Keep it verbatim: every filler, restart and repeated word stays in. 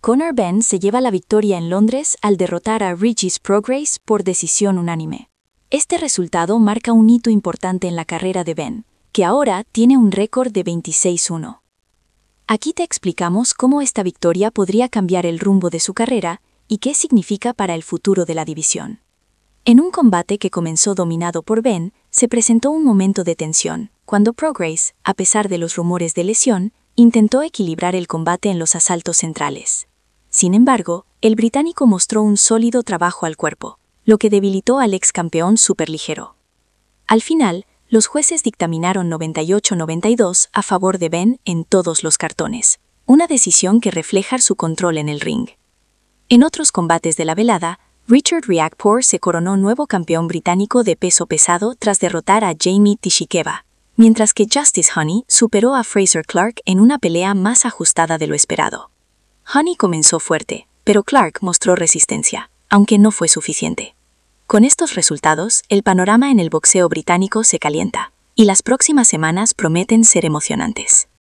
Conor Benn se lleva la victoria en Londres al derrotar a Regis Prograis por decisión unánime. Este resultado marca un hito importante en la carrera de Benn, que ahora tiene un récord de veintiséis uno. Aquí te explicamos cómo esta victoria podría cambiar el rumbo de su carrera y qué significa para el futuro de la división. En un combate que comenzó dominado por Benn, se presentó un momento de tensión, cuando Prograis, a pesar de los rumores de lesión, intentó equilibrar el combate en los asaltos centrales. Sin embargo, el británico mostró un sólido trabajo al cuerpo, lo que debilitó al ex campeón superligero. Al final, los jueces dictaminaron noventa y ocho a noventa y dos a favor de Benn en todos los cartones, una decisión que refleja su control en el ring. En otros combates de la velada, Richard Riakporhe se coronó nuevo campeón británico de peso pesado tras derrotar a Jamie Tishikeva, mientras que Justice Honey superó a Frazer Clarke en una pelea más ajustada de lo esperado. Honey comenzó fuerte, pero Clarke mostró resistencia, aunque no fue suficiente. Con estos resultados, el panorama en el boxeo británico se calienta, y las próximas semanas prometen ser emocionantes.